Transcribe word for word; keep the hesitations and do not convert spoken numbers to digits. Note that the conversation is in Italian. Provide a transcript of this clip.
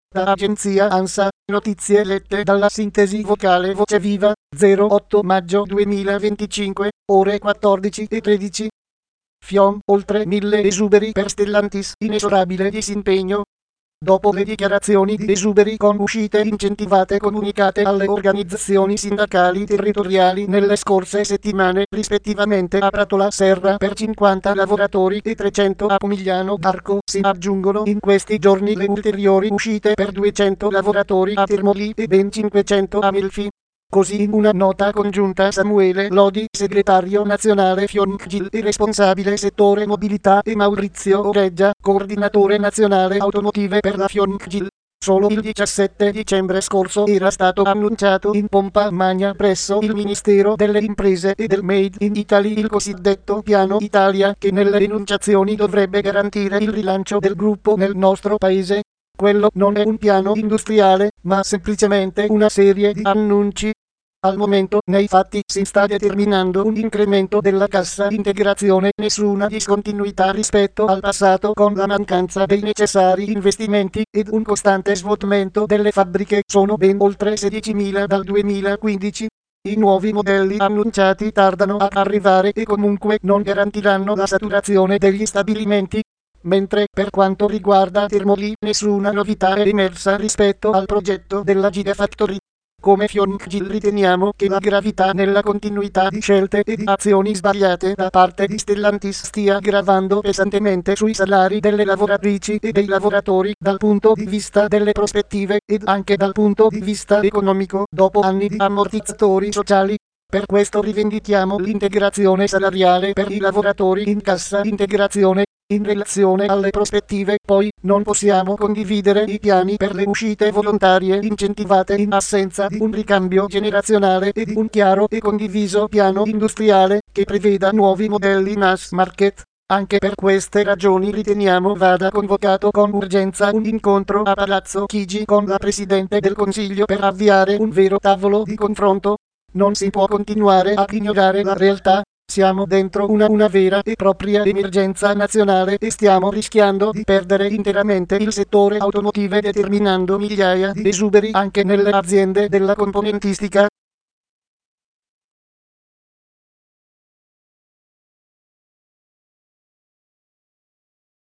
Da agenzia ANSA, notizie lette dalla sintesi vocale Voce Viva, zero otto maggio duemilaventicinque, ore quattordici e tredici. F I O M, oltre mille esuberi per Stellantis, inesorabile disimpegno. Dopo le dichiarazioni di esuberi con uscite incentivate comunicate alle organizzazioni sindacali territoriali nelle scorse settimane, rispettivamente a Pratola Serra per cinquanta lavoratori e trecento a Pomigliano d'Arco, si aggiungono in questi giorni le ulteriori uscite per duecento lavoratori a Termoli e ben cinquecento a Melfi. Così in una nota congiunta Samuele Lodi, segretario nazionale F I O M C G I L e responsabile settore mobilità, e Maurizio Oreggia, coordinatore nazionale automotive per la F I O M C G I L. Solo il diciassette dicembre scorso era stato annunciato in pompa magna presso il Ministero delle Imprese e del Made in Italy il cosiddetto Piano Italia, che nelle enunciazioni dovrebbe garantire il rilancio del gruppo nel nostro paese. Quello non è un piano industriale, ma semplicemente una serie di annunci. Al momento, nei fatti, si sta determinando un incremento della cassa integrazione, nessuna discontinuità rispetto al passato con la mancanza dei necessari investimenti, ed un costante svuotamento delle fabbriche. Sono ben oltre sedicimila dal duemilaquindici. I nuovi modelli annunciati tardano ad arrivare e comunque non garantiranno la saturazione degli stabilimenti. Mentre per quanto riguarda Termoli, nessuna novità è emersa rispetto al progetto della Gigafactory. Come F I O M C G I L riteniamo che la gravità nella continuità di scelte e di azioni sbagliate da parte di Stellantis stia gravando pesantemente sui salari delle lavoratrici e dei lavoratori dal punto di vista delle prospettive ed anche dal punto di vista economico dopo anni di ammortizzatori sociali. Per questo rivendichiamo l'integrazione salariale per i lavoratori in cassa integrazione. In relazione alle prospettive, poi, non possiamo condividere i piani per le uscite volontarie incentivate in assenza di un ricambio generazionale e di un chiaro e condiviso piano industriale che preveda nuovi modelli mass market. Anche per queste ragioni riteniamo vada convocato con urgenza un incontro a Palazzo Chigi con la Presidente del Consiglio per avviare un vero tavolo di confronto. Non si può continuare a ignorare la realtà. Siamo dentro una, una vera e propria emergenza nazionale e stiamo rischiando di perdere interamente il settore automotive, determinando migliaia di esuberi anche nelle aziende della componentistica.